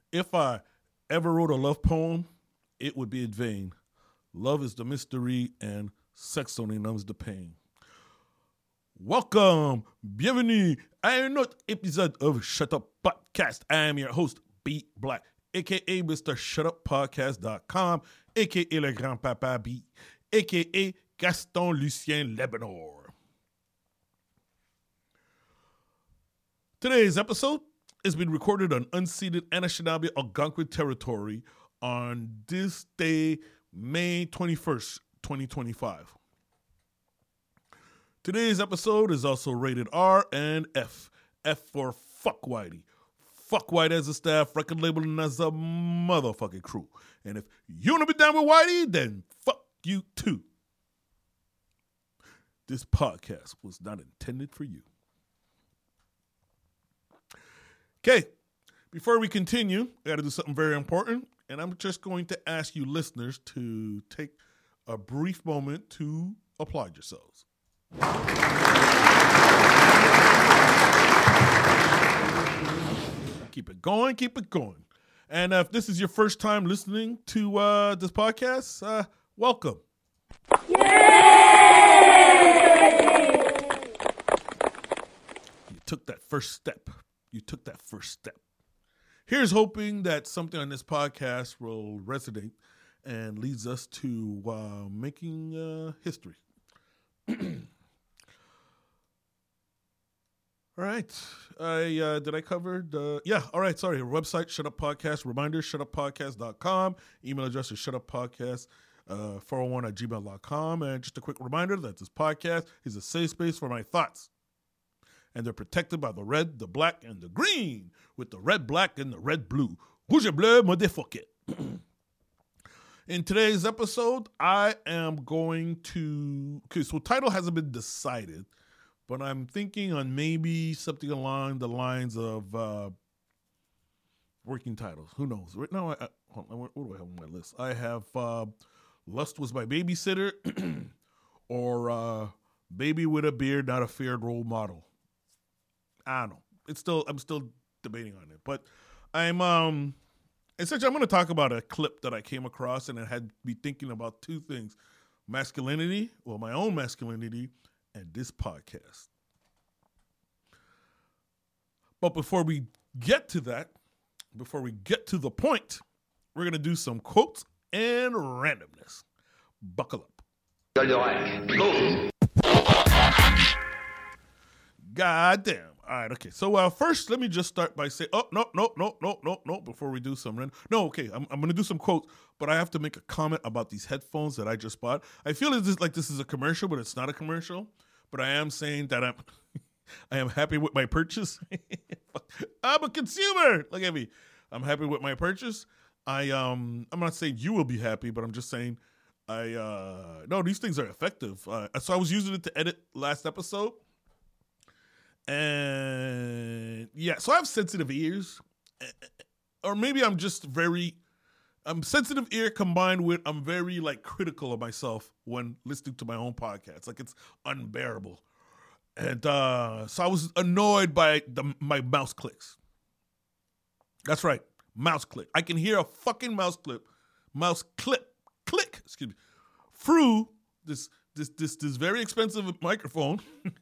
If I ever wrote a love poem, it would be in vain. Love is the mystery and sex only numbs the pain. Welcome, bienvenue à un autre épisode of Shut Up Podcast. I am your host, B Black, aka Mr. ShutUpPodcast.com, aka Le Grand Papa B, aka Gaston Lucien Lebanor. Today's episode has been recorded on unceded Anishinaabe Algonquin territory on this day, May 21st, 2025. Today's episode is also rated R and F. F for Fuck Whitey. Fuck Whitey as a staff, record labeling as a motherfucking crew. And if you want to be down with Whitey, then fuck you too. This podcast was not intended for you. Okay, before we continue, I got to do something very important, and I'm just going to ask you listeners to take a brief moment to applaud yourselves. Keep it going, keep it going. And if this is your first time listening to this podcast, welcome. Yay! You took that first step. Here's hoping that something on this podcast will resonate and leads us to making history. All right. Did I cover the... Yeah, all right, sorry. Our website, Shut Up Podcast. Reminder, ShutUpPodcast.com. Email address is ShutUpPodcast 401@gmail.com. And just a quick reminder that this podcast is a safe space for my thoughts. And they're protected by the red, the black, and the green, with the red, black, and the red, blue. Rouge bleu, motherfucker. In today's episode, I am going to... Okay, so title hasn't been decided, but I'm thinking on maybe something along the lines of working titles. Who knows? Right now, what do I have on my list? I have Lust Was My Babysitter or Baby with a Beard, Not a Feared Role Model. I don't know. I'm still debating on it, but essentially I'm going to talk about a clip that I came across, and it had me thinking about two things: masculinity, well, my own masculinity, and this podcast. But before we get to that, before we get to the point, we're going to do some quotes and randomness. Buckle up. God damn. All right, okay. So first, let me just start by saying, no. Before we do some I'm going to do some quotes, but I have to make a comment about these headphones that I just bought. I feel like this is a commercial, but it's not a commercial. But I am saying that I am happy with my purchase. I'm a consumer. Look at me. I'm happy with my purchase. I'm not saying you will be happy, but I'm just saying no, these things are effective. So I was using it to edit last episode. And yeah, so I have sensitive ears, or maybe I'm sensitive ear combined with I'm very critical of myself when listening to my own podcast. Like, it's unbearable. And so I was annoyed by my mouse clicks. That's right, mouse click. I can hear a fucking mouse click, excuse me, through this very expensive microphone.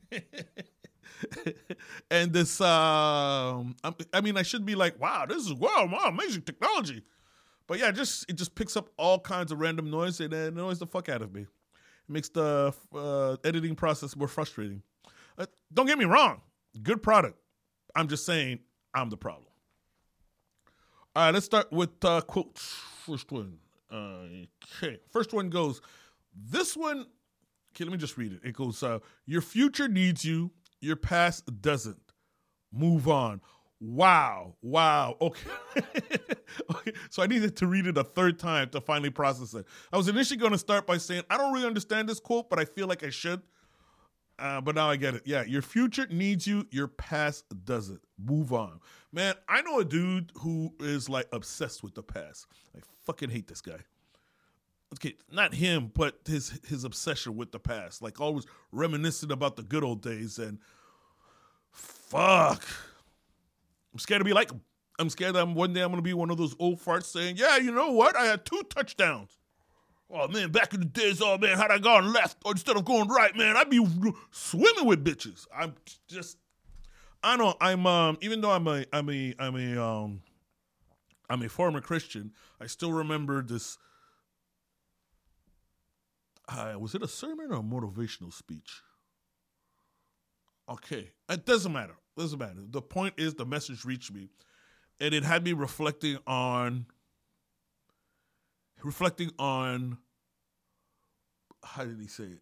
And this, I should be like, wow, this is amazing technology. But yeah, it just picks up all kinds of random noise, and it annoys the fuck out of me. It makes the editing process more frustrating. Don't get me wrong, good product. I'm just saying I'm the problem. All right, let's start with quotes. First one. Okay, first one goes, this one, okay, let me just read it. It goes, your future needs you. Your past doesn't. Move on. Wow. Okay. Okay. So I needed to read it a third time to finally process it. I was initially going to start by saying, I don't really understand this quote, but I feel like I should. But now I get it. Yeah, your future needs you. Your past doesn't. Move on. Man, I know a dude who is obsessed with the past. I fucking hate this guy. Okay, not him, but his obsession with the past. Always reminiscing about the good old days, and fuck. I'm scared to be like him. I'm scared that one day I'm going to be one of those old farts saying, yeah, you know what? I had 2 touchdowns. Oh, man, back in the days, oh, man, had I gone left or instead of going right, man, I'd be swimming with bitches. I'm just, I know, even though I'm a former Christian, I still remember this, was it a sermon or a motivational speech? Okay, it doesn't matter. The point is the message reached me, and it had me reflecting on how did he say it?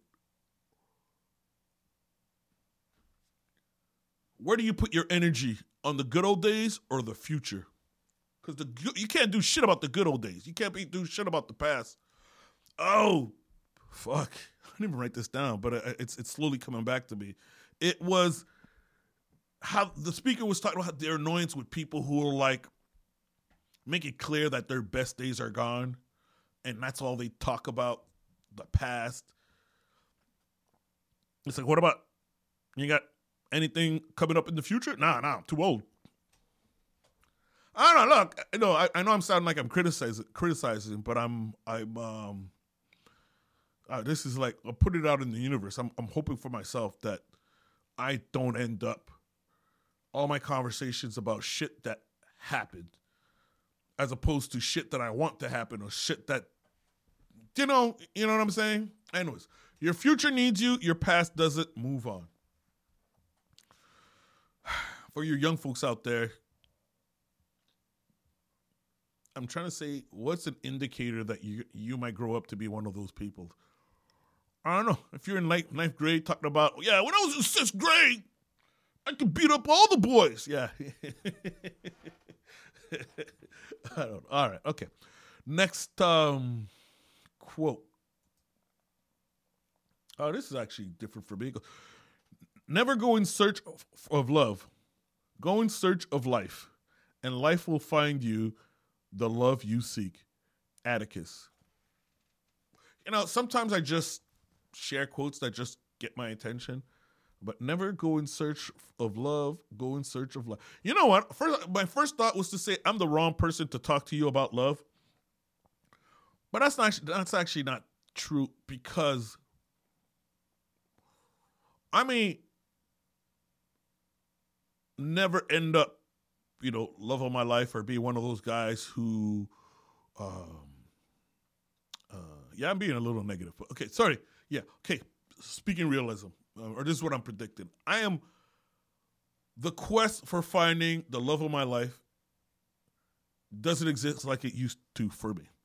Where do you put your energy, on the good old days or the future? Because you can't do shit about the good old days. You can't do shit about the past. Oh, fuck. I didn't even write this down, but it's slowly coming back to me. It was how the speaker was talking about their annoyance with people who are like, make it clear that their best days are gone, and that's all they talk about, the past. It's like, what about, you got anything coming up in the future? Nah, I'm too old. I don't know. Look, I know I'm sounding like I'm criticizing, but this is like, I'll put it out in the universe. I'm hoping for myself that I don't end up all my conversations about shit that happened as opposed to shit that I want to happen or shit that, you know what I'm saying? Anyways, your future needs you, your past doesn't. Move on. For your young folks out there, I'm trying to say, what's an indicator that you might grow up to be one of those people? I don't know. If you're in ninth grade talking about, yeah, when I was in 6th grade, I could beat up all the boys. Yeah. I don't know. All right. Okay. Next quote. Oh, this is actually different for me. Never go in search of love. Go in search of life, and life will find you the love you seek. Atticus. Sometimes I just share quotes that just get my attention, but never go in search of love. Go in search of life. You know what? My first thought was to say I'm the wrong person to talk to you about love, but that's actually not true, because I mean, never end up, love of my life or be one of those guys who, I'm being a little negative. Okay, sorry. Yeah, okay. Speaking realism, or this is what I'm predicting. The quest for finding the love of my life doesn't exist like it used to for me.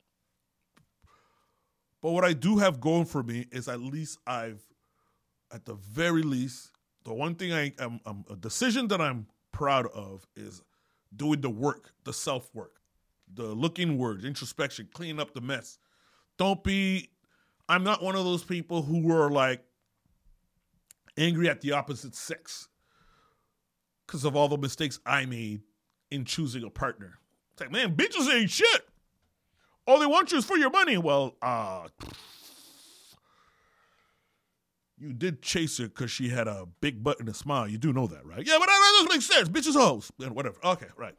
But what I do have going for me is at the very least, the one thing a decision that I'm proud of is doing the work, the self-work, the looking word, introspection, cleaning up the mess. I'm not one of those people who are like angry at the opposite sex because of all the mistakes I made in choosing a partner. It's like, man, bitches ain't shit. All they want you is for your money. Well, you did chase her because she had a big butt and a smile. You do know that, right? Yeah, but that doesn't make sense. Bitches hoes. And whatever. Okay, right.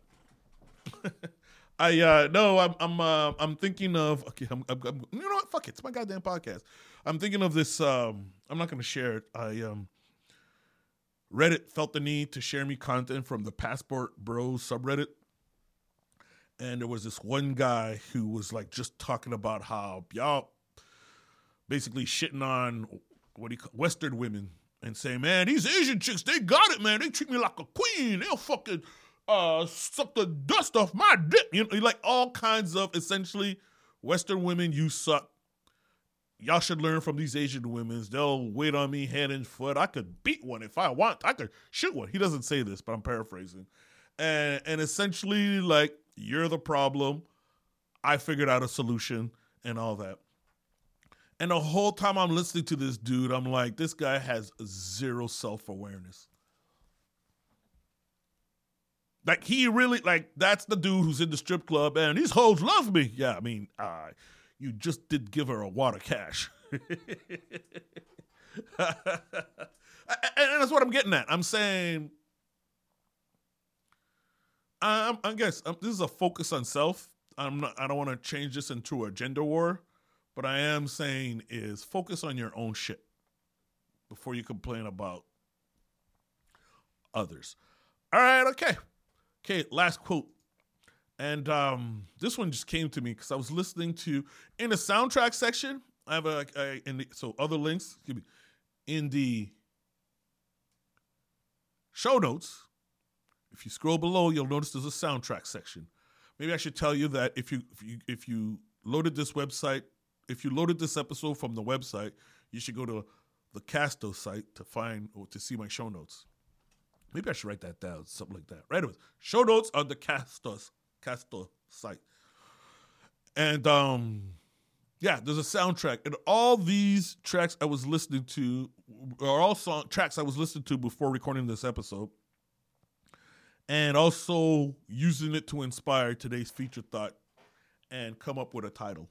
I'm thinking of, okay, I'm you know what? Fuck it. It's my goddamn podcast. I'm thinking of this, I'm not going to share it. Reddit felt the need to share me content from the Passport Bros subreddit. And there was this one guy who was like just talking about how y'all basically shitting on Western women and saying, man, these Asian chicks, they got it, man. They treat me like a queen. They'll fucking suck the dust off my dick. Like all kinds of essentially Western women, you suck. Y'all should learn from these Asian women. They'll wait on me hand and foot. I could beat one if I want. I could shoot one. He doesn't say this, but I'm paraphrasing. And essentially, like, you're the problem. I figured out a solution and all that. And the whole time I'm listening to this dude, I'm like, this guy has zero self-awareness. Like, he really, like, that's the dude who's in the strip club and these hoes love me. Yeah, I mean, you just did give her a wad of cash. And that's what I'm getting at. I'm saying, I guess this is a focus on self. I don't want to change this into a gender war, but I am saying is focus on your own shit before you complain about others. All right, okay. Last quote, and this one just came to me because I was listening to in the soundtrack section. I have other links. Excuse me, in the show notes. If you scroll below, you'll notice there's a soundtrack section. Maybe I should tell you that if you loaded this website, if you loaded this episode from the website, you should go to the Casto site to find or to see my show notes. Maybe I should write that down, something like that. Right away. Show notes on the Casto site. And there's a soundtrack. And all these tracks I was listening to are all tracks I was listening to before recording this episode. And also using it to inspire today's feature thought and come up with a title.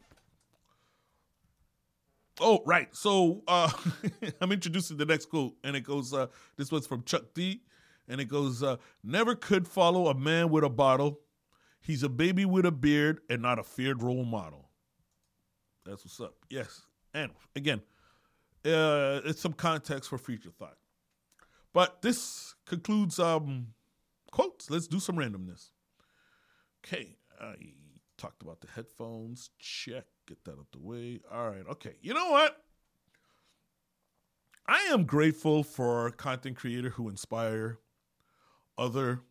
Oh, right. So I'm introducing the next quote, and it goes, this one's from Chuck D, and it goes, never could follow a man with a bottle. He's a baby with a beard and not a feared role model. That's what's up. Yes. And again, it's some context for feature thought. But this concludes quotes. Let's do some randomness. Okay. I talked about the headphones. Check. Get that out the way. All right. Okay. You know what? I am grateful for content creators who inspire others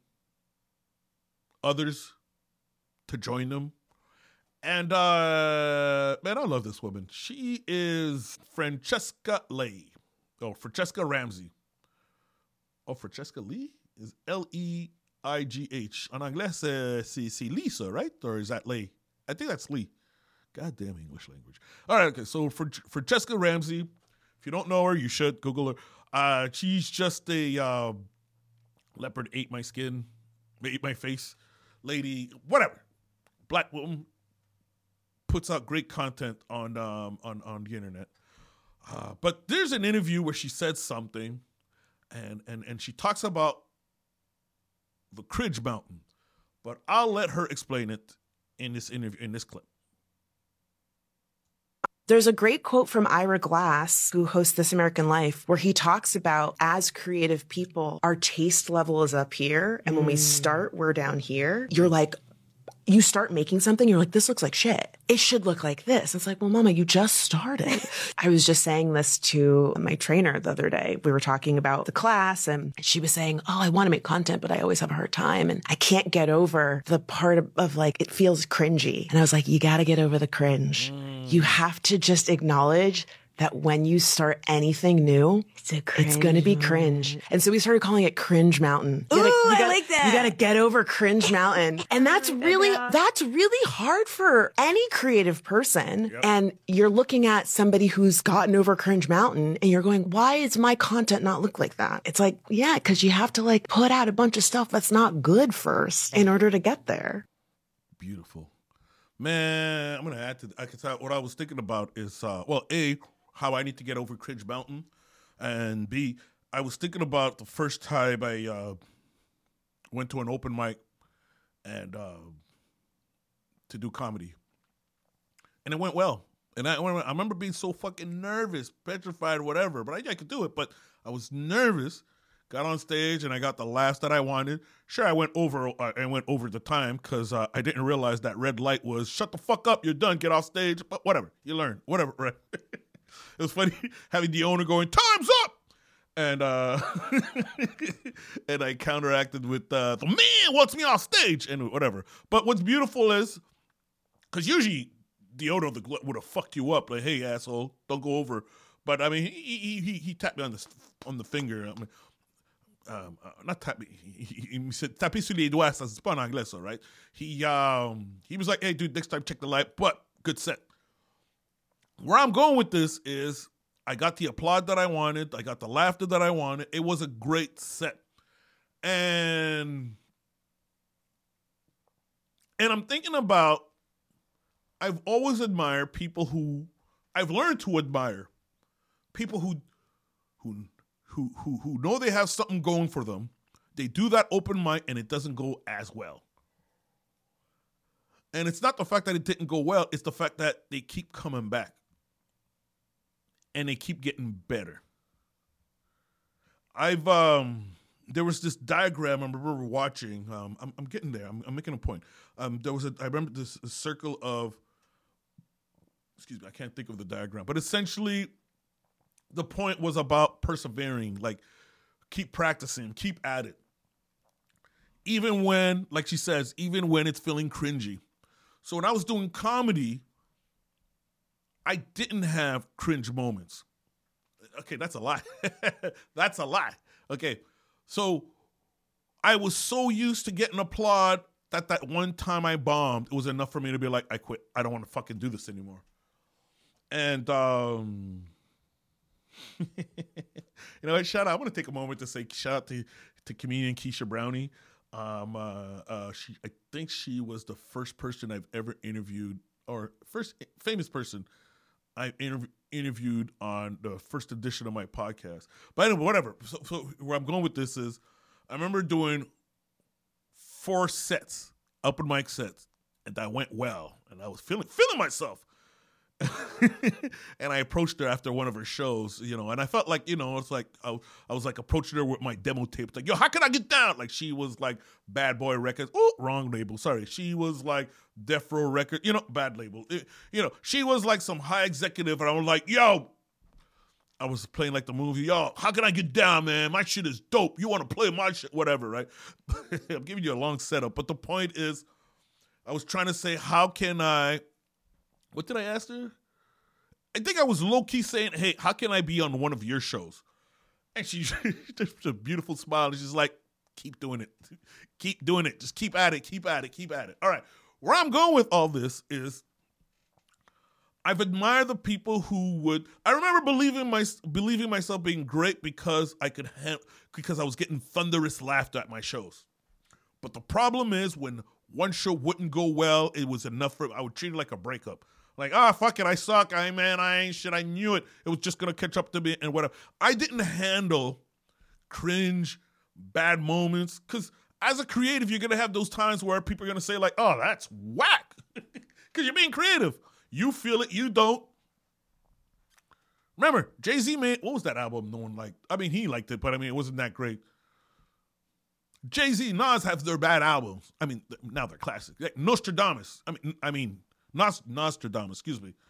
to join them. And man, I love this woman. She is Francesca Lee. Oh, Francesca Ramsey. Oh, Francesca Lee is Leigh. En anglais, c'est Lisa, right? Or is that Lee? I think that's Lee. Goddamn English language. All right, okay. So for Francesca Ramsey, if you don't know her, you should Google her. She's just a leopard ate my skin, ate my face lady, whatever. Black woman puts out great content on the internet. But there's an interview where she said something, and she talks about the Cringe Mountain. But I'll let her explain it in this interview, in this clip. There's a great quote from Ira Glass, who hosts This American Life, where he talks about, as creative people, our taste level is up here. And when we start, we're down here. You're like, you start making something, you're like, this looks like shit. It should look like this. It's like, well, mama, you just started. I was just saying this to my trainer the other day. We were talking about the class, and she was saying, oh, I want to make content, but I always have a hard time. And I can't get over the part of like, it feels cringy. And I was like, you got to get over the cringe. You have to just acknowledge that when you start anything new, it's going to be cringe. And so we started calling it Cringe Mountain. I like that. You got to get over Cringe Mountain. And that's really hard for any creative person. Yep. And you're looking at somebody who's gotten over Cringe Mountain and you're going, why does my content not look like that? It's like, yeah, because you have to like put out a bunch of stuff that's not good first in order to get there. Beautiful. Man, I'm going to add to I can tell what I was thinking about is, A, how I need to get over Cringe Mountain, and B, I was thinking about the first time I went to an open mic and to do comedy, and it went well. And I remember being so fucking nervous, petrified, whatever. But I could do it. But I was nervous. Got on stage and I got the laughs that I wanted. Sure, I went over the time because I didn't realize that red light was shut the fuck up. You're done. Get off stage. But whatever, you learn. Whatever. Right? It was funny having the owner going, "Time's up," and and I counteracted with the man wants me off stage and whatever. But what's beautiful is because usually the owner of the would have fucked you up, like, "Hey asshole, don't go over." But I mean, he tapped me on the finger. I mean, not tap me. He said taper sur les doigts. C'est pas en anglais, so right? He was like, "Hey dude, next time check the light." But good set. Where I'm going with this is I got the applaud that I wanted. I got the laughter that I wanted. It was a great set. And I'm thinking about, I've always admired people who, I've learned to admire people who know they have something going for them. They do that open mic and it doesn't go as well. And it's not the fact that it didn't go well, it's the fact that they keep coming back. And they keep getting better. There was this diagram I remember watching. I'm getting there. I'm making a point. I remember this circle of, excuse me, I can't think of the diagram, but essentially the point was about persevering, like keep practicing, keep at it. Even when, like she says, even when it's feeling cringy. So when I was doing comedy, I didn't have cringe moments. Okay, that's a lie. That's a lie. Okay, so I was so used to getting applaud that one time I bombed, it was enough for me to be like, I quit. I don't want to fucking do this anymore. And, you know, shout out. I want to take a moment to say shout out to comedian Keisha Brownie. I think she was the first person I've ever interviewed, or first famous person I interviewed on the first edition of my podcast. But anyway, whatever. So where I'm going with this is, I remember doing 4 sets, open mic sets, and that went well, and I was feeling myself. And I approached her after one of her shows, you know, and I felt like, you know, it's like I was like approaching her with my demo tape. It's like, yo, how can I get down? Like she was like Bad Boy Records. Oh, wrong label. Sorry. She was like Death Row Records. You know, bad label. You know, she was like some high executive, and I was like, yo, I was playing like the movie. Yo, how can I get down, man? My shit is dope. You want to play my shit? Whatever, right? I'm giving you a long setup, but the point is, I was trying to say, how can I? What did I ask her? I think I was low-key saying, hey, how can I be on one of your shows? And she just a beautiful smile. And she's like, keep doing it. Keep doing it. Just keep at it. Keep at it. Keep at it. All right. Where I'm going with all this is I've admired the people who would. I remember believing myself being great because because I was getting thunderous laughter at my shows. But the problem is when one show wouldn't go well, it was enough for I would treat it like a breakup. Like, fuck it, I suck. I ain't shit. I knew it. It was just gonna catch up to me and whatever. I didn't handle cringe, bad moments, because as a creative, you're gonna have those times where people are gonna say like, "Oh, that's whack," because you're being creative. You feel it, you don't. Remember, Jay-Z made, what was that album no one liked? I mean, he liked it, but I mean, it wasn't that great. Jay-Z, Nas have their bad albums. I mean, now they're classic. Like Nostradamus. Nostradamus, excuse me.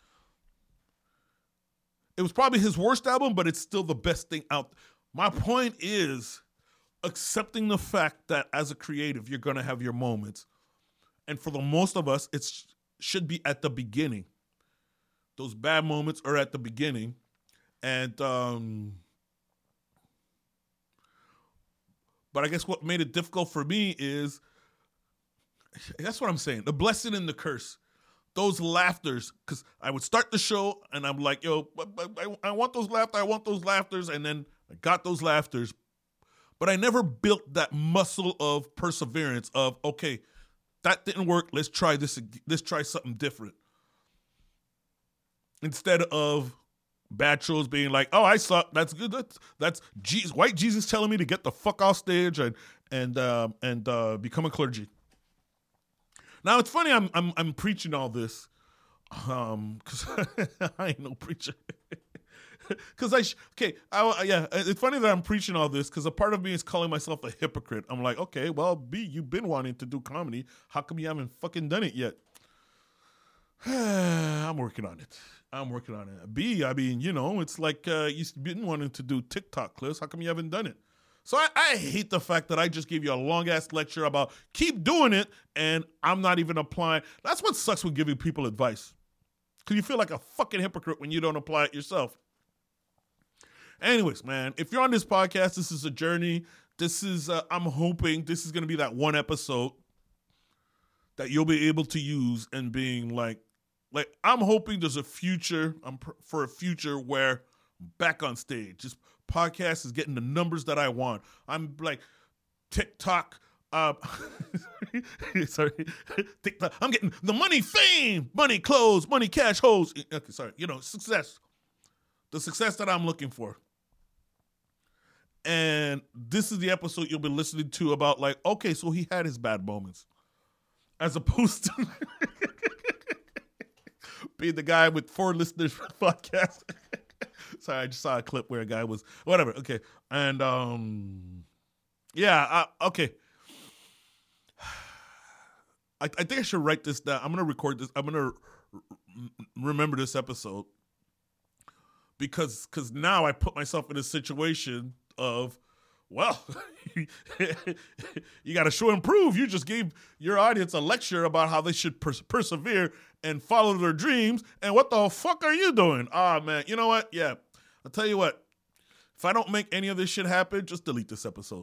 It was probably his worst album, but it's still the best thing out. My point is accepting the fact that as a creative, you're going to have your moments. And for the most of us, it should be at the beginning. Those bad moments are at the beginning. And, but I guess what made it difficult for me is, that's what I'm saying, the blessing and the curse. Those laughters, because I would start the show and I'm like, yo, I want those laughters, and then I got those laughters. But I never built that muscle of perseverance of, okay, that didn't work, let's try this, let's try something different. Instead of bad shows being like, oh, I suck, that's good, that's Jesus, white Jesus telling me to get the fuck off stage and become a clergy. Now it's funny I'm preaching all this, because I ain't no preacher. Because it's funny that I'm preaching all this because a part of me is calling myself a hypocrite. I'm like, okay, well, B, you've been wanting to do comedy. How come you haven't fucking done it yet? I'm working on it. B, I mean, you know, it's like you've been wanting to do TikTok clips. How come you haven't done it? So I hate the fact that I just gave you a long-ass lecture about keep doing it, and I'm not even applying. That's what sucks with giving people advice. Because you feel like a fucking hypocrite when you don't apply it yourself. Anyways, man, if you're on this podcast, this is a journey. This is, I'm hoping this is going to be that one episode that you'll be able to use and being like I'm hoping there's a future, for a future where I'm back on stage. This podcast is getting the numbers that I want. I'm like TikTok, sorry, TikTok. I'm getting the money, fame, money, clothes, money, cash, hoes. Okay, sorry, you know, success. The success that I'm looking for. And this is the episode you'll be listening to about like, okay, so he had his bad moments. as opposed to being the guy with 4 listeners for the podcast. Sorry, I just saw a clip where a guy was whatever. Okay, and okay. I think I should write this down. I'm gonna record this. I'm gonna remember this episode because now I put myself in a situation of, well, you got to show and prove. You just gave your audience a lecture about how they should persevere and follow their dreams. And what the fuck are you doing? Ah, man. You know what? Yeah. I'll tell you what. If I don't make any of this shit happen, just delete this episode.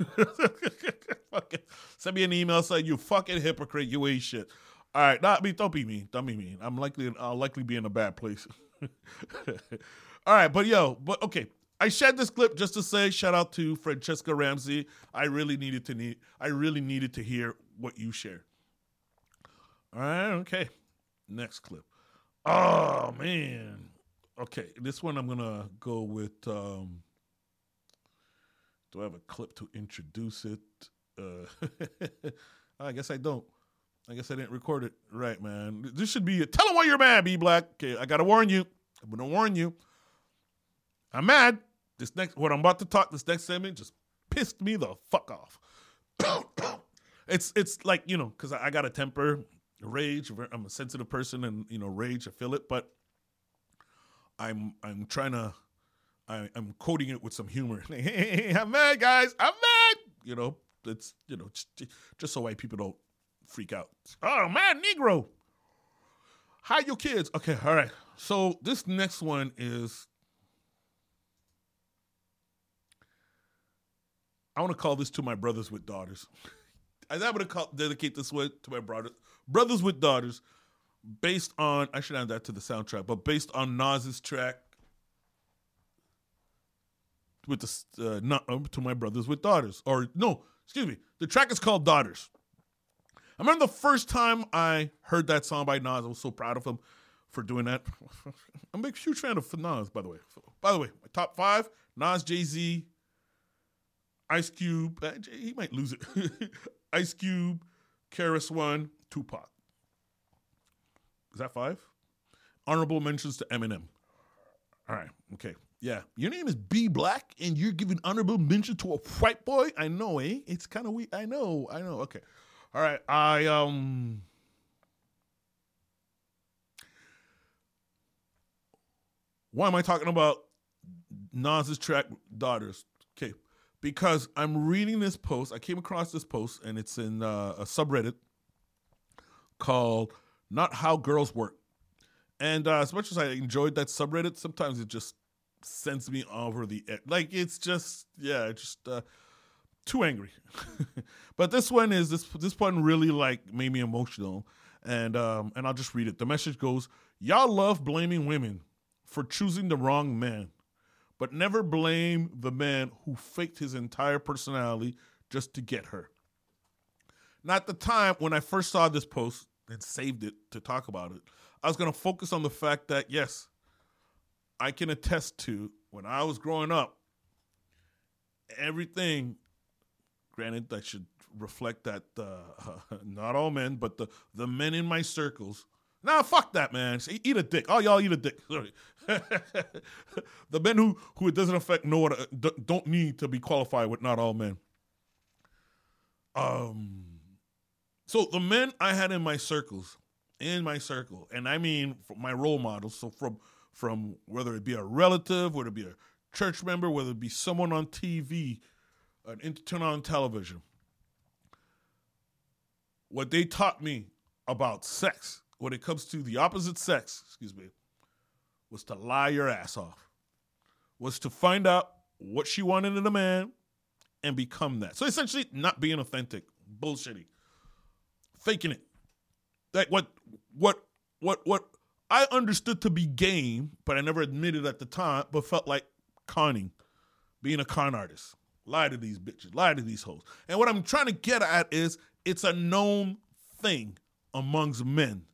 Send me an email saying, you fucking hypocrite. You ain't shit. All right. Don't be mean. Don't be mean. I'll likely be in a bad place. All right. But okay. I shared this clip just to say shout out to Francesca Ramsey. I really needed to hear what you shared. All right, okay. Next clip. Oh man. Okay, this one I'm gonna go with. Do I have a clip to introduce it? I guess I don't. I guess I didn't record it right, man. This should be tell them why you're mad, B Black. Okay, I gotta warn you. I'm gonna warn you. I'm mad. What I'm about to talk, this next segment just pissed me the fuck off. It's like, because I got a temper, rage. I'm a sensitive person, and rage, I feel it. But I'm quoting it with some humor. Hey, I'm mad, guys. I'm mad. It's just so white people don't freak out. Oh man, Negro. Hide your kids. Okay, all right. So this next one is. I want to call this to my brothers with daughters. I'm going to dedicate this one to my brothers with daughters, based on, I should add that to the soundtrack, but based on Nas's track with to my brothers with daughters. Or no, excuse me, the track is called Daughters. I remember the first time I heard that song by Nas, I was so proud of him for doing that. I'm a huge fan of Nas, by the way. By the way, my top 5, Nas, Jay-Z, Ice Cube, he might lose it. Ice Cube, KRS-One, Tupac. Is that 5? Honorable mentions to Eminem. All right, okay. Yeah, your name is B Black, and you're giving honorable mention to a white boy? I know, eh? It's kind of weird. I know. Okay. All right, why am I talking about Nas's track, Daughters? Okay. Because I'm reading this post. I came across this post, and it's in a subreddit called Not How Girls Work. And as much as I enjoyed that subreddit, sometimes it just sends me over the edge. Like, it's just, too angry. But this one really, made me emotional. And I'll just read it. The message goes, y'all love blaming women for choosing the wrong man, but never blame the man who faked his entire personality just to get her. Now, at the time when I first saw this post and saved it to talk about it, I was going to focus on the fact that, yes, I can attest to when I was growing up, everything, granted, that should reflect that not all men, but the men in my circles. Nah, fuck that, man. Eat a dick. Oh, y'all eat a dick. Sorry. The men who it doesn't affect don't need to be qualified with not all men. So the men I had in my circle, and I mean my role models, so from whether it be a relative, whether it be a church member, whether it be someone on TV, turn on television, what they taught me about sex, when it comes to the opposite sex, was to lie your ass off, was to find out what she wanted in a man and become that. So essentially not being authentic, bullshitting, faking it. Like what I understood to be game, but I never admitted at the time, but felt like conning, being a con artist. Lie to these bitches, lie to these hoes. And what I'm trying to get at is it's a known thing amongst men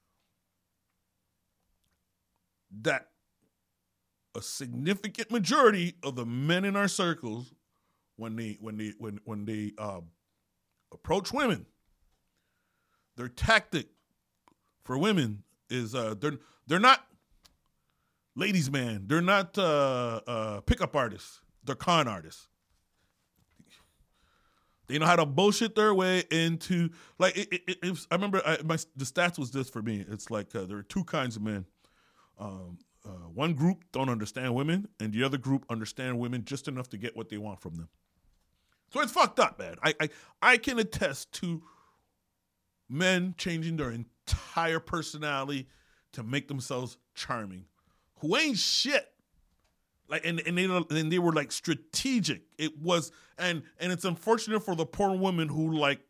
that a significant majority of the men in our circles, when they approach women, their tactic for women is they're not ladies' man. They're not pickup artists. They're con artists. They know how to bullshit their way into like. I remember the stats was this for me. It's like there are two kinds of men. One group don't understand women, and the other group understand women just enough to get what they want from them. So it's fucked up, man. I can attest to men changing their entire personality to make themselves charming, who ain't shit. Like and they were like strategic. It was and it's unfortunate for the poor women who like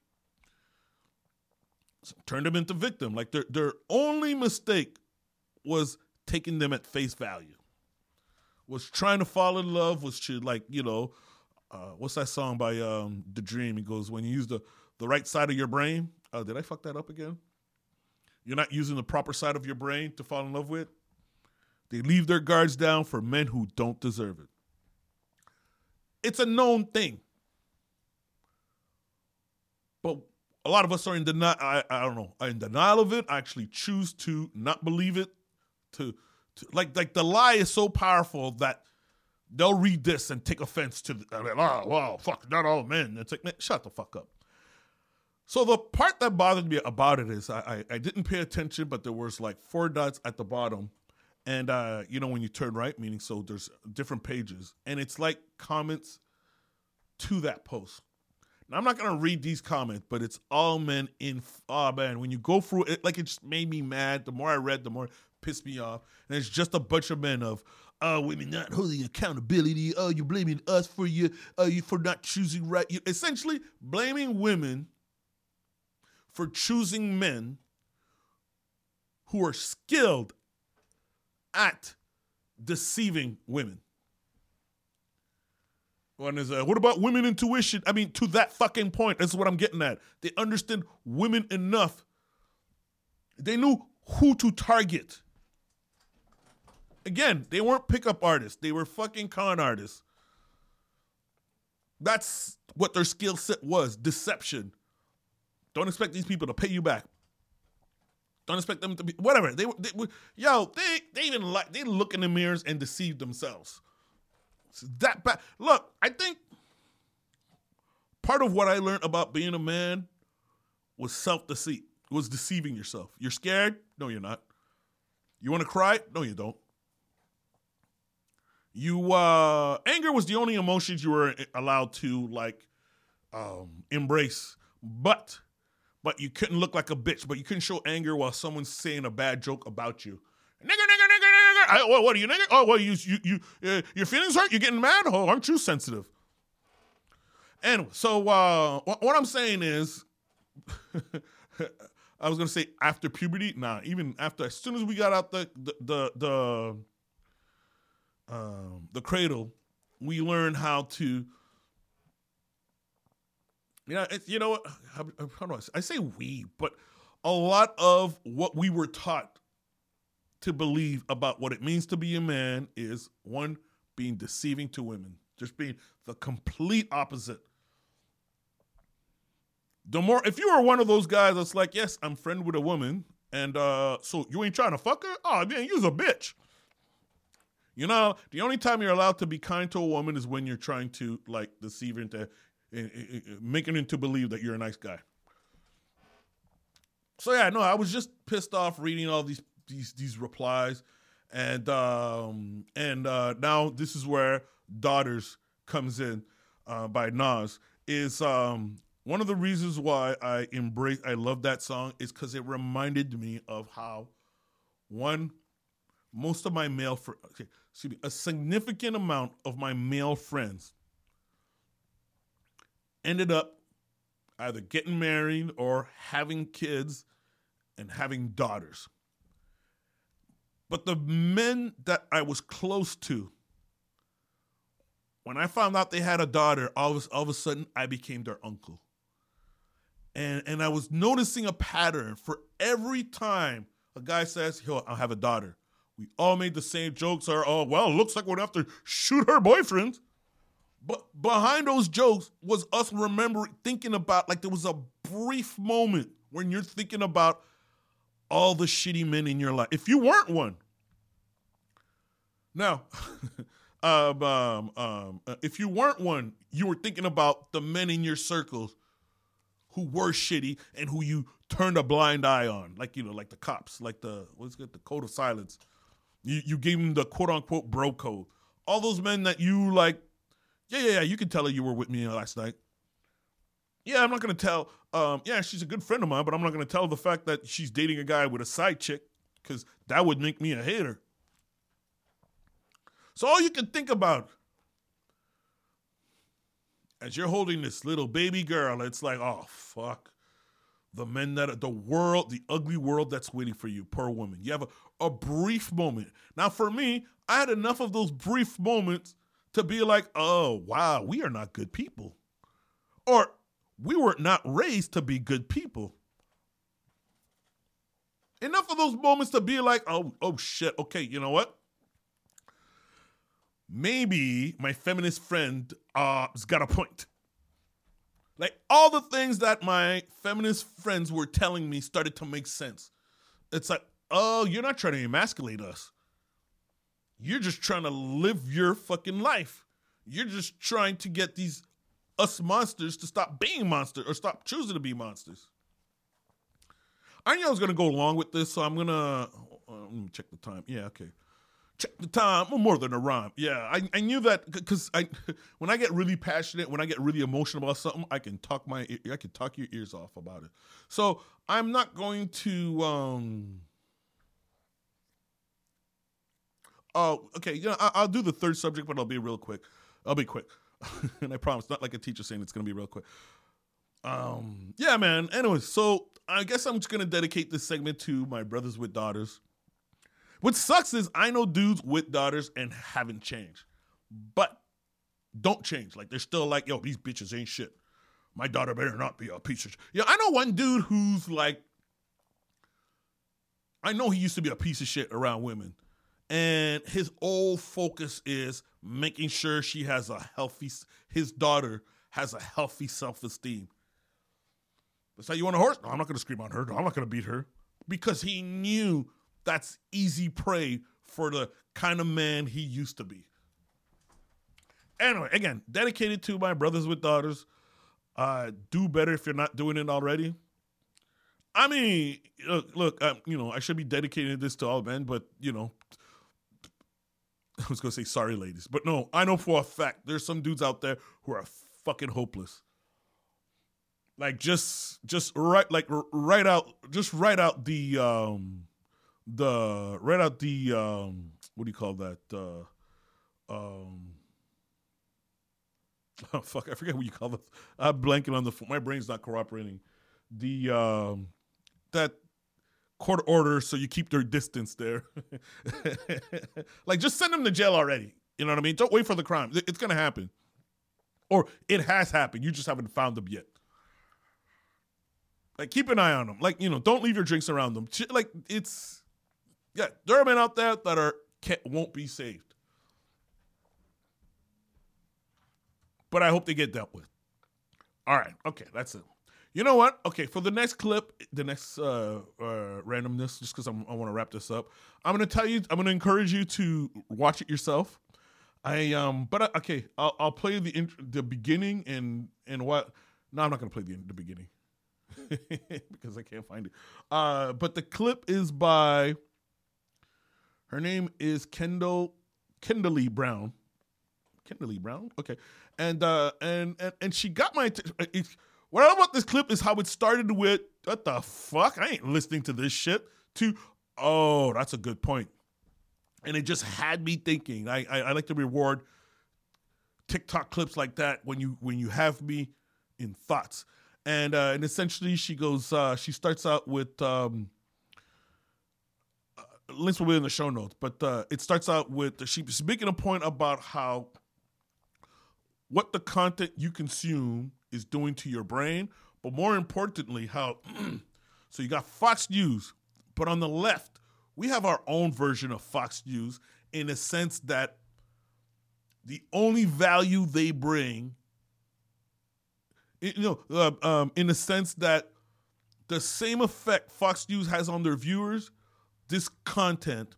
turned them into victim. Like their only mistake was taking them at face value. Was trying to fall in love. Was to like what's that song by The Dream? He goes, when you use the right side of your brain. Did I fuck that up again? You're not using the proper side of your brain to fall in love with. They leave their guards down for men who don't deserve it. It's a known thing. But a lot of us are in denial. I don't know. Are in denial of it. I actually choose to not believe it. To like the lie is so powerful that they'll read this and take offense to wow, fuck, not all men. It's like, man, shut the fuck up. So the part that bothered me about it is I didn't pay attention, but there was like 4 dots at the bottom. And, when you turn right, meaning so there's different pages. And it's like comments to that post. Now, I'm not going to read these comments, but it's all men man, when you go through it, like it just made me mad. The more I read, the more it pissed me off. And it's just a bunch of men of, women not holding accountability. Oh, you're blaming us for you for not choosing right. You're essentially blaming women for choosing men who are skilled at deceiving women. One is, what about women intuition? I mean, to that fucking point, that's what I'm getting at. They understood women enough. They knew who to target. Again, they weren't pickup artists. They were fucking con artists. That's what their skill set was, deception. Don't expect these people to pay you back. Don't expect them to be whatever. They look in the mirrors and deceive themselves. It's that bad. Look, I think part of what I learned about being a man was self-deceit. It was deceiving yourself. You're scared? No, you're not. You want to cry? No, you don't. Anger was the only emotions you were allowed to embrace, but you couldn't look like a bitch. But you couldn't show anger while someone's saying a bad joke about you. Nigger. What are you, nigger? Oh, well, your feelings hurt? You're getting mad? Oh, aren't you sensitive? Anyway, so what I'm saying is, I was gonna say after puberty. Nah, even after, as soon as we got out the cradle, we learned how to. You know what? How do I say we? But a lot of what we were taught to believe about what it means to be a man is, one, being deceiving to women, just being the complete opposite. If you are one of those guys that's like, yes, I'm friend with a woman, and so you ain't trying to fuck her? Oh, man, you's a bitch. The only time you're allowed to be kind to a woman is when you're trying to deceive her into making her to believe that you're a nice guy. So yeah, no, I was just pissed off reading all these replies, and now this is where Daughters comes in by Nas. Is one of the reasons why I love that song is because it reminded me of how a significant amount of my male friends ended up either getting married or having kids and having daughters. But the men that I was close to, when I found out they had a daughter, all of a sudden I became their uncle. And I was noticing a pattern. For every time a guy says, "Yo, I'll have a daughter," we all made the same jokes, or, "Oh, well, looks like we'll have to shoot her boyfriend." But behind those jokes was us thinking about, there was a brief moment when you're thinking about all the shitty men in your life. If you weren't one. Now, if you weren't one, you were thinking about the men in your circles who were shitty and who you turned a blind eye on, like the cops, like the code of silence. You gave them the quote unquote bro code. All those men that you like, yeah, you can tell her you were with me last night. Yeah, I'm not gonna tell. Yeah, she's a good friend of mine, but I'm not gonna tell the fact that she's dating a guy with a side chick because that would make me a hater. So all you can think about as you're holding this little baby girl, it's like, oh fuck, the ugly world that's waiting for you, poor woman. You have a brief moment. Now for me, I had enough of those brief moments to be like, oh wow, we are not good people, or we were not raised to be good people. Enough of those moments to be like, oh shit, okay, you know what? Maybe my feminist friend has got a point. Like, all the things that my feminist friends were telling me started to make sense. It's like, oh, you're not trying to emasculate us. You're just trying to live your fucking life. You're just trying to get us monsters to stop being monsters or stop choosing to be monsters. I knew I was going to go along with this, so I'm going to let me check the time. Yeah, okay. Check the time. I'm more than a rhyme. Yeah, I knew that because when I get really passionate, when I get really emotional about something, I can talk your ears off about it. So I'm not going to. Oh, okay. I'll do the third subject, but I'll be real quick. I'll be quick, and I promise, not like a teacher saying it's going to be real quick. Yeah, man. Anyways, so I guess I'm just going to dedicate this segment to my brothers with daughters. What sucks is I know dudes with daughters and haven't changed, but don't change. Like, they're still like, yo, these bitches ain't shit. My daughter better not be a piece of shit. Yeah, I know one dude who's like, I know he used to be a piece of shit around women, and his old focus is making sure his daughter has a healthy self-esteem. That's how you want a horse? No, I'm not going to scream on her. No, I'm not going to beat her. Because he knew that's easy prey for the kind of man he used to be. Anyway, again, dedicated to my brothers with daughters. Do better if you're not doing it already. I mean, look, I should be dedicating this to all men, but, I was going to say sorry, ladies. But no, I know for a fact there's some dudes out there who are fucking hopeless. Like, write out the what do you call that? Oh, fuck, I forget what you call it. I'm blanking on my brain's not cooperating. That court order so you keep their distance there. Like, just send them to jail already. You know what I mean? Don't wait for the crime. It's going to happen. Or it has happened. You just haven't found them yet. Like, keep an eye on them. Like, don't leave your drinks around them. Like, there are men out there that won't be saved. But I hope they get dealt with. All right. Okay, that's it. You know what? Okay, for the next clip, the next randomness, just because I want to wrap this up, I'm going to encourage you to watch it yourself. I'll play the beginning and what. No, I'm not going to play the beginning. Because I can't find it. But the clip is by, her name is Kendall Brown. Kendall Brown? Okay. And she got my what I love about this clip is how it started with, what the fuck? I ain't listening to this shit, to, oh, that's a good point. And it just had me thinking. I like to reward TikTok clips like that when you have me in thoughts. And essentially she goes, she starts out with, links will be in the show notes, but it starts out with, she's making a point about how what the content you consume is doing to your brain, but more importantly, how, so you got Fox News, but on the left, we have our own version of Fox News in a sense that the only value they bring, in the sense that the same effect Fox News has on their viewers, this content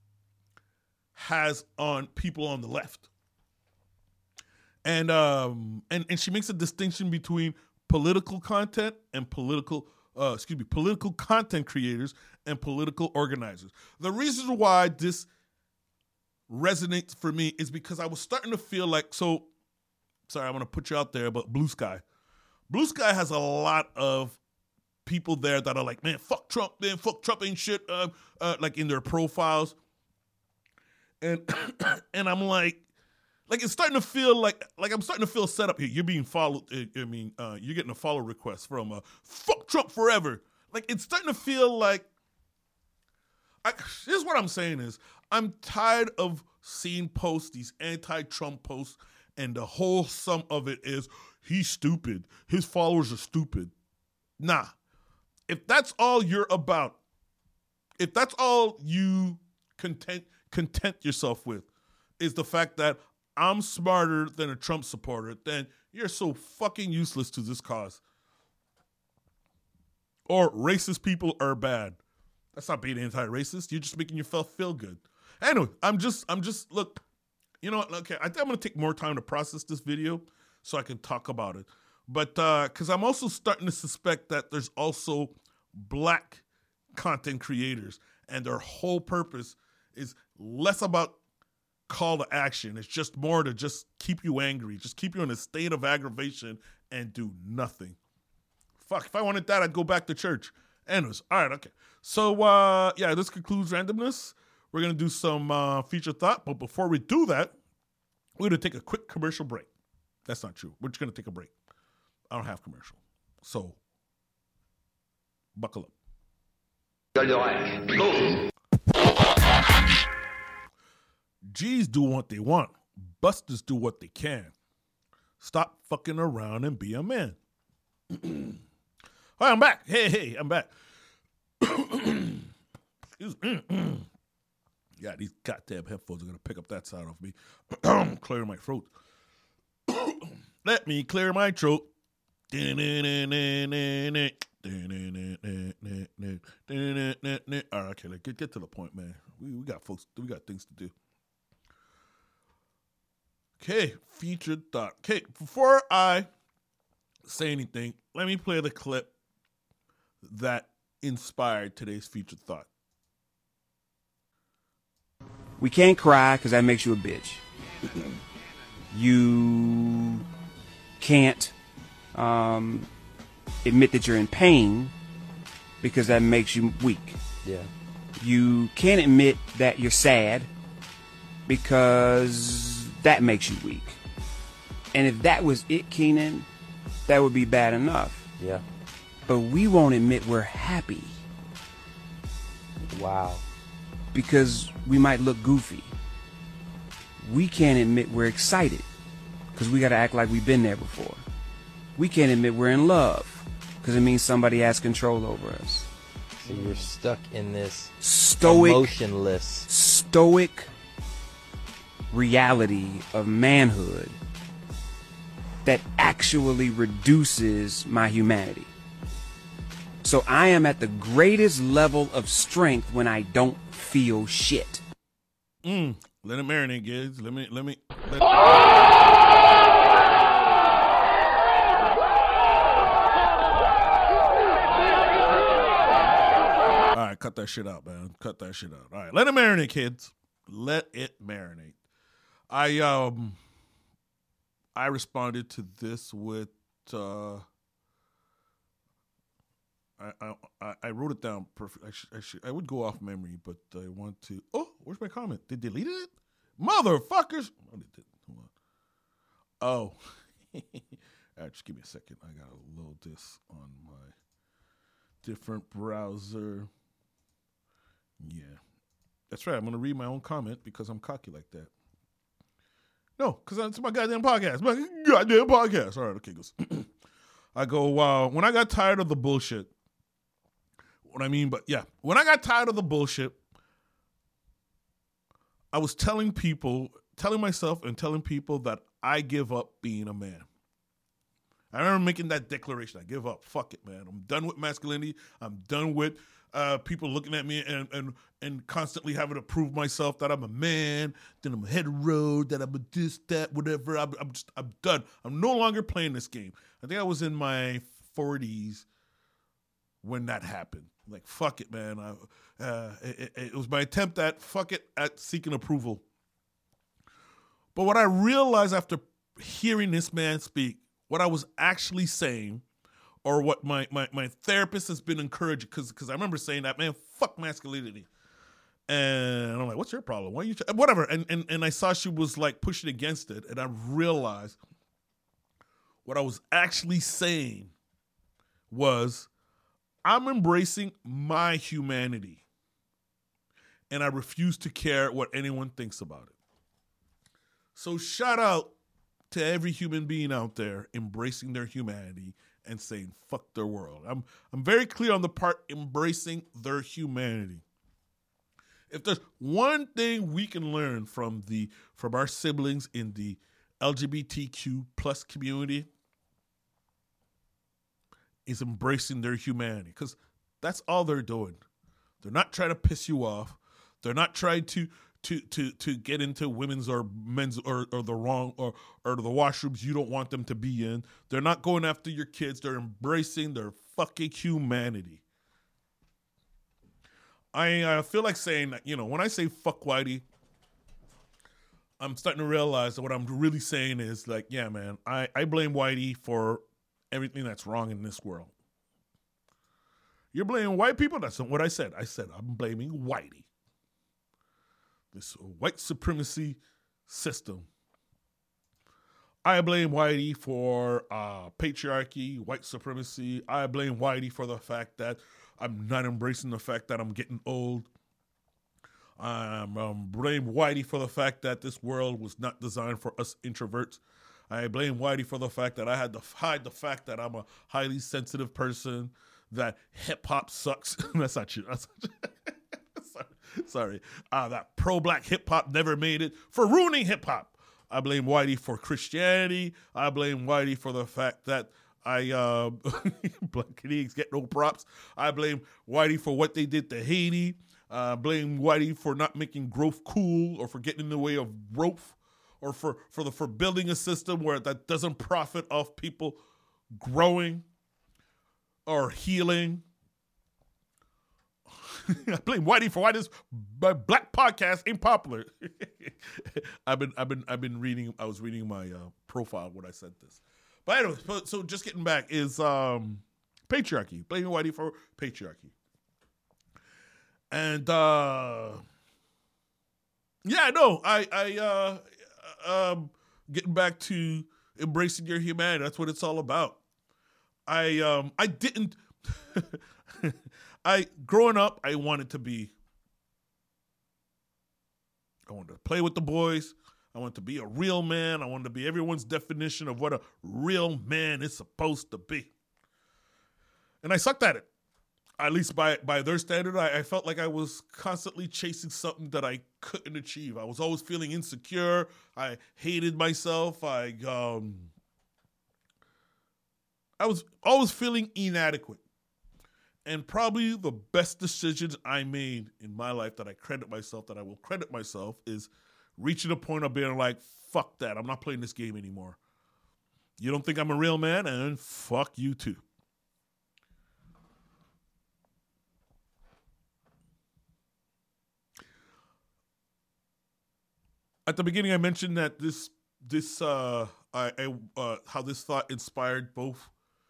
has on people on the left. And she makes a distinction between political content and political content creators and political organizers. The reason why this resonates for me is because I was starting to feel like, sorry, I'm going to put you out there, but Blue Sky. Blue Sky has a lot of people there that are like, man, fuck Trump, man, fuck Trump ain't shit, like in their profiles. And and I'm like it's starting to feel like I'm starting to feel set up here. You're being followed. You're getting a follow request from fuck Trump forever. Like, it's starting to feel like, here's what I'm saying is, I'm tired of seeing posts, these anti-Trump posts, and the whole sum of it is, he's stupid. His followers are stupid. Nah. If that's all you're about, if that's all you content yourself with, is the fact that I'm smarter than a Trump supporter, then you're so fucking useless to this cause. Or racist people are bad. That's not being anti-racist. You're just making yourself feel good. Anyway, I'm just look, you know what? Okay, I think I'm going to take more time to process this video so I can talk about it. But because I'm also starting to suspect that there's also black content creators, and their whole purpose is less about call to action. It's just more to just keep you angry, just keep you in a state of aggravation and do nothing. Fuck, if I wanted that, I'd go back to church. Anyways, all right, okay. So, this concludes randomness. We're going to do some feature thought, but before we do that, we're going to take a quick commercial break. That's not true. We're just going to take a break. I don't have commercial. So, buckle up. Go. G's do what they want. Busters do what they can. Stop fucking around and be a man. All right, I'm back. Hey, I'm back. Excuse me. Yeah, these goddamn headphones are going to pick up that sound off me. Clear my throat. Let me clear my throat. All right, okay, get to the point, man. We got things to do. Okay, featured thought. Okay, before I say anything, let me play the clip that inspired today's featured thought. We can't cry because that makes you a bitch. You can't admit that you're in pain because that makes you weak. Yeah. You can't admit that you're sad because that makes you weak. And if that was it, Keenan, that would be bad enough. Yeah. But we won't admit we're happy. Wow. Because we might look goofy. We can't admit we're excited because we got to act like we've been there before. We can't admit we're in love because it means somebody has control over us. So you're stuck in this stoic reality of manhood that actually reduces my humanity. So I am at the greatest level of strength when I don't feel shit. Let it marinate, kids. Let me. All right, cut that shit out, man. Cut that shit out. All right, let it marinate, kids. Let it marinate. I responded to this with I wrote it down perfect. I would go off memory, but I want to. Oh, where's my comment? They deleted it, motherfuckers. Oh, they did. Hold on. Oh, all right, just give me a second. I gotta load this on my different browser. Yeah, that's right. I'm gonna read my own comment because I'm cocky like that. No, because it's my goddamn podcast. My goddamn podcast. All right, okay, goes. I go, wow. When I got tired of the bullshit, when I got tired of the bullshit, I was telling myself and telling people that I give up being a man. I remember making that declaration. I give up. Fuck it, man. I'm done with masculinity. I'm done with people looking at me and constantly having to prove myself that I'm a man, that I'm a hetero, that I'm a this, that, whatever. I'm done. I'm no longer playing this game. I think I was in my 40s when that happened. Like, fuck it, man. It was my attempt at seeking approval. But what I realized after hearing this man speak, what I was actually saying, or what my therapist has been encouraging, because I remember saying that, man, fuck masculinity. And I'm like, what's your problem? Why are you whatever? And I saw she was like pushing against it, and I realized what I was actually saying was, I'm embracing my humanity, and I refuse to care what anyone thinks about it. So shout out to every human being out there embracing their humanity and saying fuck their world. I'm very clear on the part embracing their humanity. If there's one thing we can learn from our siblings in the LGBTQ plus community, is embracing their humanity, because that's all they're doing. They're not trying to piss you off. They're not trying to get into women's or men's or the wrong or the washrooms you don't want them to be in. They're not going after your kids. They're embracing their fucking humanity. I feel like saying that, when I say fuck Whitey, I'm starting to realize that what I'm really saying is like, yeah, man, I blame Whitey for everything that's wrong in this world. You're blaming white people? That's not what I said. I said I'm blaming Whitey. This white supremacy system. I blame Whitey for patriarchy, white supremacy. I blame Whitey for the fact that I'm not embracing the fact that I'm getting old. I blame Whitey for the fact that this world was not designed for us introverts. I blame Whitey for the fact that I had to hide the fact that I'm a highly sensitive person, that hip-hop sucks. That's not true. Sorry. That pro-black hip-hop never made it, for ruining hip-hop. I blame Whitey for Christianity. I blame Whitey for the fact that Black Canadians get no props. I blame Whitey for what they did to Haiti. I blame Whitey for not making growth cool, or for getting in the way of growth, or for building a system where that doesn't profit off people growing or healing. I blame Whitey for why this black podcast ain't popular. I've been reading. I was reading my profile when I said this. But anyway, so just getting back is patriarchy. Blaming Whitey for patriarchy. And yeah, no, I getting back to embracing your humanity. That's what it's all about. I didn't. Growing up, I wanted to play with the boys. I wanted to be a real man. I wanted to be everyone's definition of what a real man is supposed to be. And I sucked at it. At least by their standard, I felt like I was constantly chasing something that I couldn't achieve. I was always feeling insecure. I hated myself. I was always feeling inadequate. And probably the best decisions I made in my life that I will credit myself, is reaching a point of being like, fuck that. I'm not playing this game anymore. You don't think I'm a real man? And fuck you too. At the beginning, I mentioned that how this thought inspired both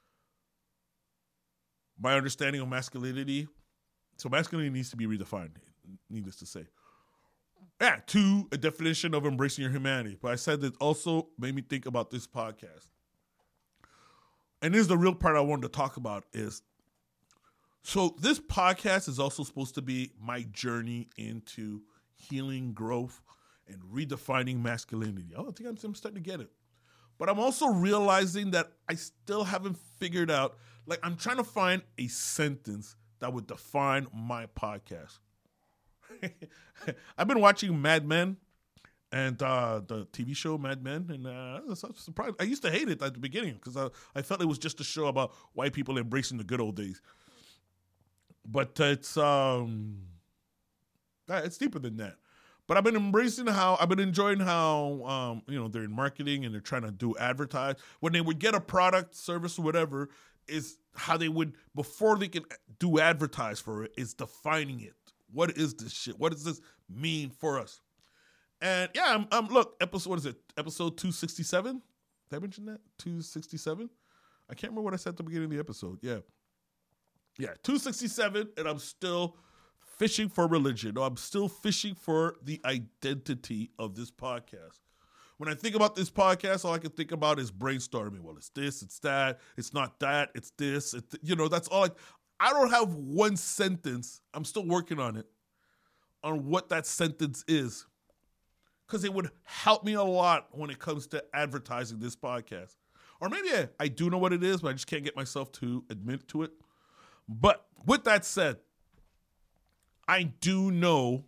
my understanding of masculinity. So masculinity needs to be redefined, needless to say. Yeah, to a definition of embracing your humanity. But I said that also made me think about this podcast. And this is the real part I wanted to talk about is, so this podcast is also supposed to be my journey into healing, growth, and redefining masculinity. I think I'm starting to get it. But I'm also realizing that I still haven't figured out, like, I'm trying to find a sentence that would define my podcast. I've been watching Mad Men, and the TV show Mad Men, and I was surprised. I used to hate it at the beginning because I felt it was just a show about white people embracing the good old days. But it's deeper than that. But I've been enjoying how they're in marketing and they're trying to do advertise. When they would get a product, service, or whatever, is how they would, before they can do advertise for it, is defining it. What is this shit? What does this mean for us? And yeah, look, what is it? Episode 267? Did I mention that? 267? I can't remember what I said at the beginning of the episode. Yeah. Yeah, 267, and I'm still fishing for religion. I'm still fishing for the identity of this podcast. When I think about this podcast, all I can think about is brainstorming. Well, it's this, it's that, it's not that, it's this. That's all. I don't have one sentence. I'm still working on it, on what that sentence is, because it would help me a lot when it comes to advertising this podcast. Or maybe I do know what it is, but I just can't get myself to admit to it. But with that said, I do know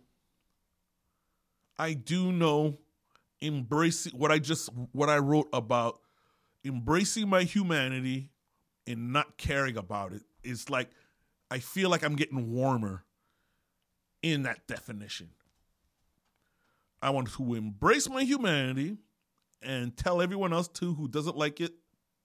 embracing what I wrote about embracing my humanity and not caring about it is like, I feel like I'm getting warmer in that definition. I want to embrace my humanity and tell everyone else too who doesn't like it,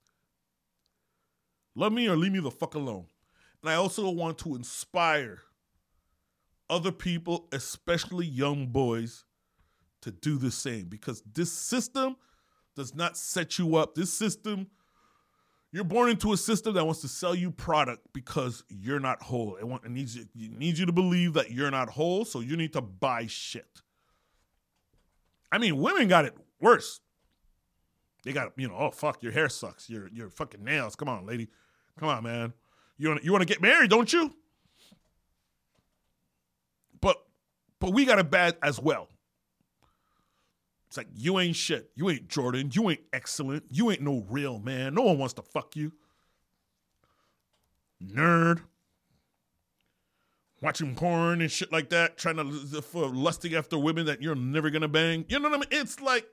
love me or leave me the fuck alone. And I also want to inspire other people, especially young boys, to do the same, because this system does not set you up. This system, you're born into a system that wants to sell you product because you're not whole. It needs you to believe that you're not whole, so you need to buy shit. I mean, women got it worse. They got, oh, fuck, your hair sucks. Your fucking nails. Come on, lady. Come on, man. You want to get married, don't you? But we got it bad as well. It's like, you ain't shit. You ain't Jordan. You ain't excellent. You ain't no real man. No one wants to fuck you. Nerd. Watching porn and shit like that. Trying to, lusting after women that you're never going to bang. You know what I mean? It's like,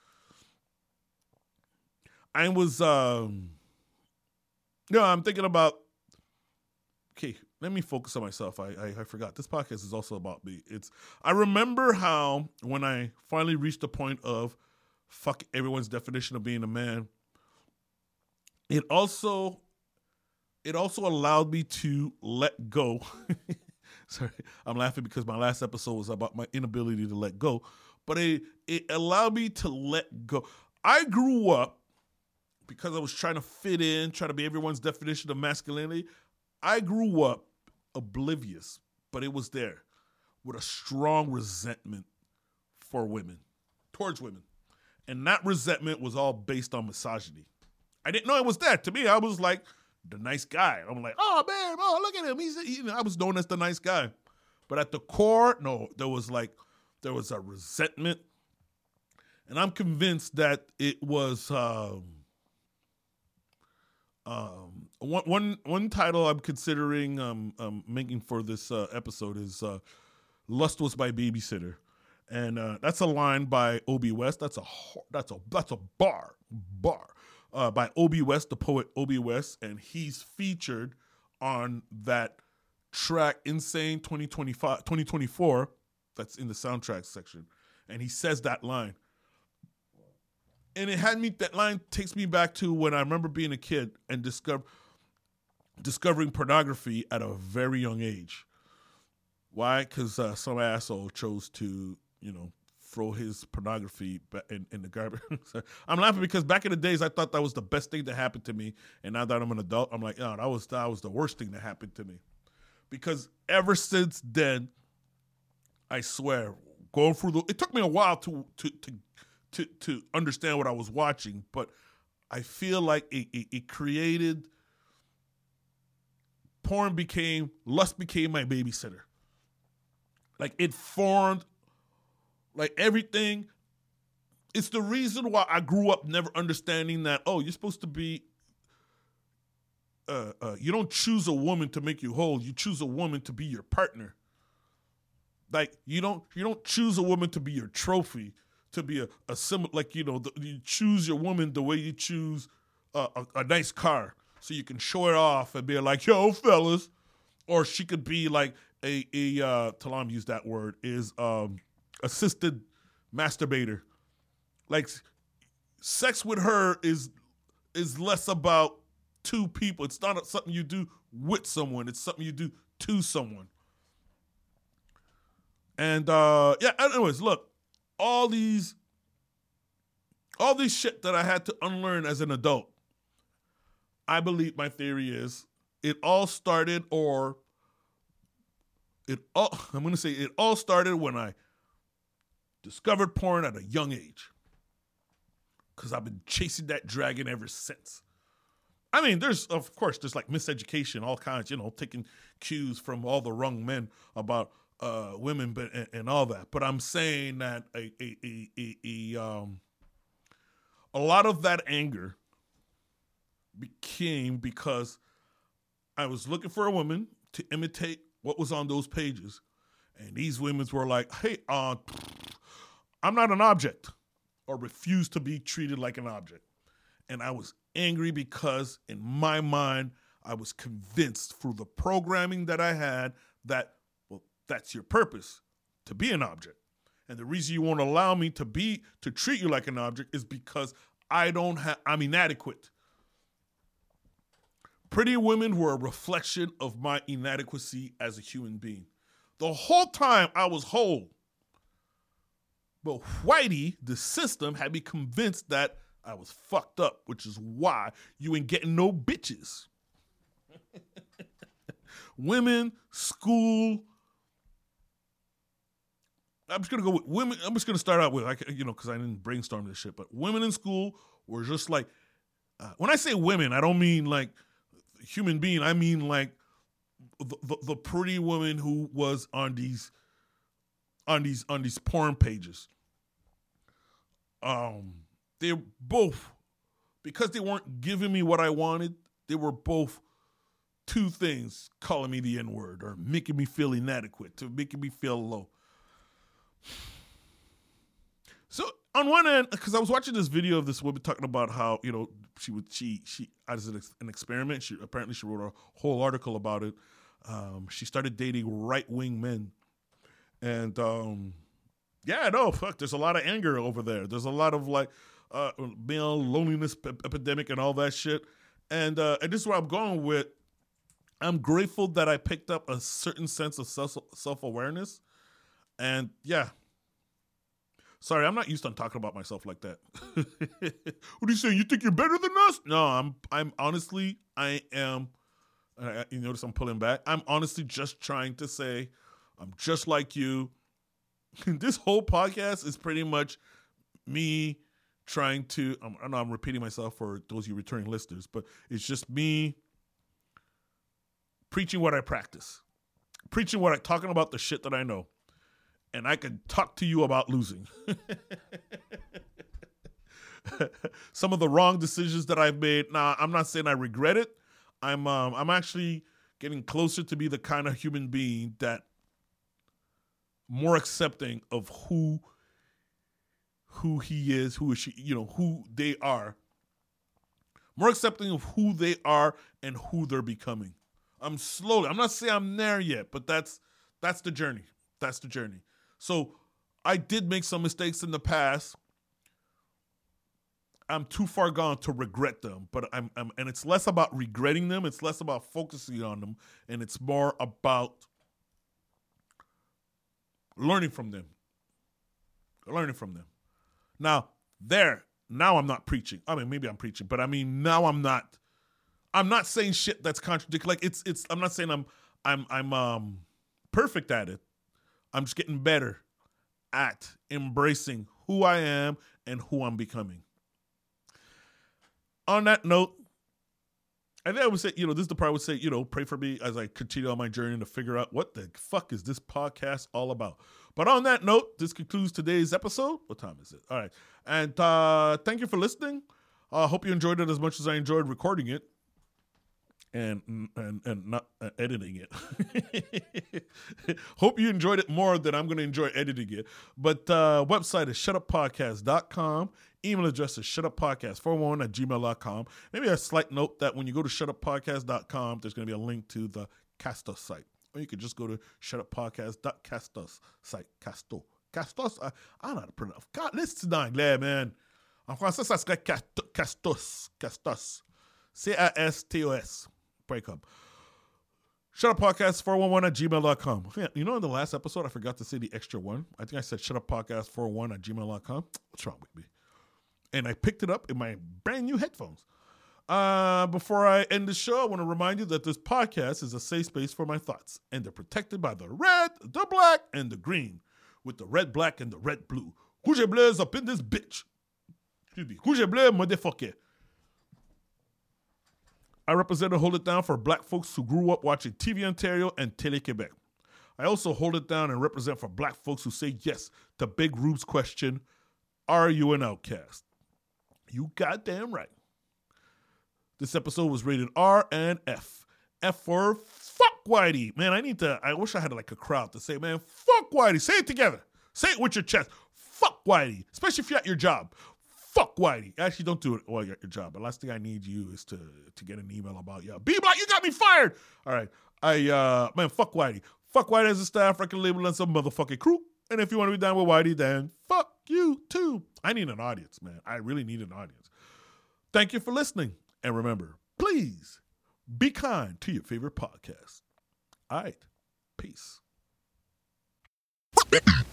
I was, I'm thinking about, okay, let me focus on myself. I forgot. This podcast is also about me. I remember how when I finally reached the point of fuck everyone's definition of being a man, it also allowed me to let go. Sorry, I'm laughing because my last episode was about my inability to let go. But it allowed me to let go. I grew up because I was trying to fit in, trying to be everyone's definition of masculinity. I grew up oblivious, but it was there, with a strong resentment for women, towards women. And that resentment was all based on misogyny. I didn't know it was that. To me, I was like the nice guy. I'm like, oh, man, look at him. I was known as the nice guy. But at the core, no, there was a resentment. And I'm convinced that it was one title I'm considering making for this episode is "Lust Was My Babysitter," and that's a line by Obi West. That's a bar by Obi West, the poet Obi West, and he's featured on that track "Insane 2024." That's in the soundtrack section, and he says that line. And that line takes me back to when I remember being a kid and discovering pornography at a very young age. Why? Because some asshole chose to, throw his pornography in the garbage. I'm laughing because back in the days, I thought that was the best thing that happened to me. And now that I'm an adult, I'm like, no, that was the worst thing that happened to me. Because ever since then, I swear, it took me a while to understand what I was watching, but I feel like it created, lust became my babysitter. Like it formed, like everything. It's the reason why I grew up never understanding that, you're supposed to be, you don't choose a woman to make you whole, you choose a woman to be your partner. Like you don't choose a woman to be your trophy, to be a similar, like, you know, you choose your woman the way you choose a nice car, so you can show it off and be like, yo, fellas. Or she could be like Talam used that word, is assisted masturbator. Like, sex with her is less about two people. It's not something you do with someone. It's something you do to someone. And anyways, look, all these shit that I had to unlearn as an adult, I believe my theory is it all started when I discovered porn at a young age. Because I've been chasing that dragon ever since. I mean, there's like miseducation, all kinds, you know, taking cues from all the wrong men about women and all that. But I'm saying that a lot of that anger became because I was looking for a woman to imitate what was on those pages. And these women were like, hey, I'm not an object, or refuse to be treated like an object. And I was angry because in my mind, I was convinced through the programming that I had that, well, that's your purpose, to be an object. And the reason you won't allow me to treat you like an object is because I'm inadequate. Pretty women were a reflection of my inadequacy as a human being. The whole time I was whole. But Whitey, the system, had me convinced that I was fucked up, which is why you ain't getting no bitches. Women, school. I'm just going to go with women. I'm just going to start out with, because I didn't brainstorm this shit, but women in school were just like, when I say women, I don't mean like human being. I mean like the pretty woman who was on these porn pages. They're both, because they weren't giving me what I wanted, they were both two things: calling me the N-word or making me feel inadequate, to making me feel low. So on one end, because I was watching this video of this woman talking about how, you know, she as an experiment, she wrote a whole article about it. She started dating right-wing men. And, there's a lot of anger over there. There's a lot of, like, male loneliness epidemic and all that shit. And this is where I'm going with. I'm grateful that I picked up a certain sense of self-awareness. And, yeah. Sorry, I'm not used to talking about myself like that. What are you saying? You think you're better than us? No, I'm honestly, I am. You notice I'm pulling back. I'm honestly just trying to say I'm just like you. This whole podcast is pretty much me trying to, I know I'm repeating myself for those of you returning listeners, but it's just me preaching what I practice. Talking about the shit that I know. And I can talk to you about losing. Some of the wrong decisions that I've made. Now, I'm not saying I regret it. I'm actually getting closer to be the kind of human being that more accepting of who he is, who is she, you know, who they are. More accepting of who they are and who they're becoming. I'm not saying I'm there yet, but that's the journey. That's the journey. So I did make some mistakes in the past. I'm too far gone to regret them, but and it's less about regretting them. It's less about focusing on them, and it's more about learning from them. Now I'm not preaching. I mean, maybe I'm preaching, but I mean, now I'm not saying shit that's contradictory. Like it's. I'm not saying I'm perfect at it. I'm just getting better at embracing who I am and who I'm becoming. On that note, I think I would say, this is the part I would say, pray for me as I continue on my journey to figure out what the fuck is this podcast all about. But on that note, this concludes today's episode. What time is it? All right. And thank you for listening. I hope you enjoyed it as much as I enjoyed recording it. and not editing it. Hope you enjoyed it more than I'm going to enjoy editing it. But website is shutuppodcast.com. Email address is shutuppodcast411@gmail.com. Maybe a slight note that when you go to shutuppodcast.com, there's going to be a link to the Castos site. Or you could just go to shutuppodcast.castos site. Castos? I don't know how to pronounce. God, listen dans anglais, man. En français, ça serait Castos. CASTOS. Break up. Shutuppodcast411@gmail.com. You know, in the last episode, I forgot to say the extra one. I think I said shutuppodcast411@gmail.com. What's wrong with me? And I picked it up in my brand new headphones. Before I end the show, I want to remind you that this podcast is a safe space for my thoughts, and they're protected by the red, the black, and the green, with the red, black, and the red, blue. Rouge et bleu is up in this bitch. Excuse me. Rouge et bleu, motherfucker. I represent and hold it down for black folks who grew up watching TV Ontario and Télé-Québec. I also hold it down and represent for black folks who say yes to Big Rube's question, are you an outcast? You goddamn right. This episode was rated R and F. F for fuck Whitey. Man, I wish I had like a crowd to say, man, fuck Whitey. Say it together. Say it with your chest. Fuck Whitey. Especially if you're at your job. Fuck Whitey. Actually, don't do it while you're at your job. The last thing I need you is to get an email about, B Block, you got me fired. All right. Man, fuck Whitey. Fuck Whitey as a staff record label and some motherfucking crew. And if you want to be down with Whitey, then fuck you too. I need an audience, man. I really need an audience. Thank you for listening. And remember, please be kind to your favorite podcast. All right. Peace.